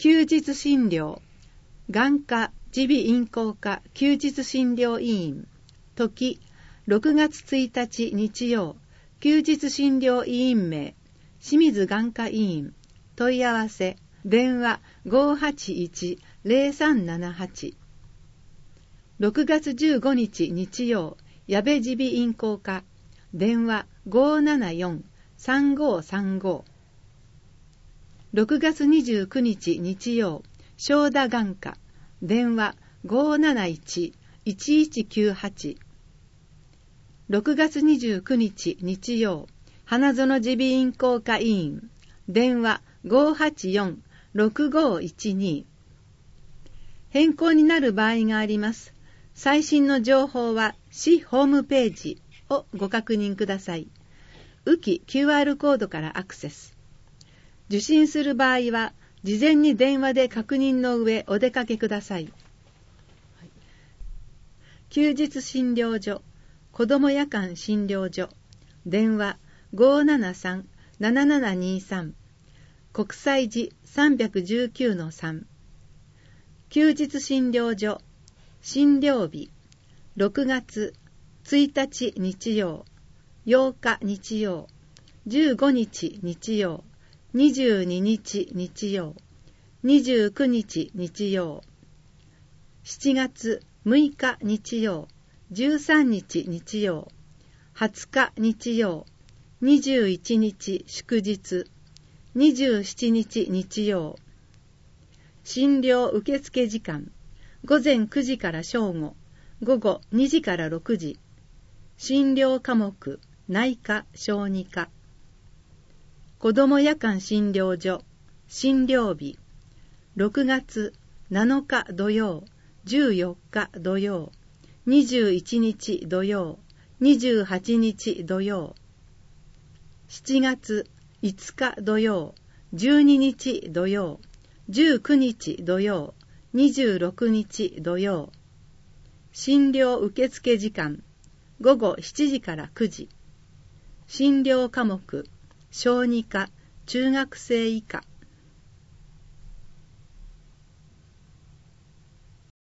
休日診療眼科耳鼻咽喉科休日診療委員時6月1日日曜休日診療委員名清水眼科委員問い合わせ電話 581-0378 6月15日日曜矢部耳鼻咽喉科電話 574-3535 6月29日日曜正田眼科電話 571-1198 6月29日日曜花園耳鼻咽喉科委員電話 584-6512 変更になる場合があります。最新の情報は市ホームページをご確認ください。浮き QR コードからアクセス。受診する場合は事前に電話で確認の上お出かけください。休日診療所子ども夜間診療所電話 573-7723 国際寺 319-3 休日診療所診療日6月1日日曜8日日曜15日日曜22日日曜29日日曜7月6日日曜13日日曜20日日曜21日祝日27日日曜診療受付時間午前9時から正午午後2時から6時診療科目内科小児科子ども夜間診療所診療日6月7日土曜14日土曜21日土曜28日土曜7月5日土曜12日土曜19日土曜26日土曜診療受付時間午後7時から9時診療科目小児科中学生以下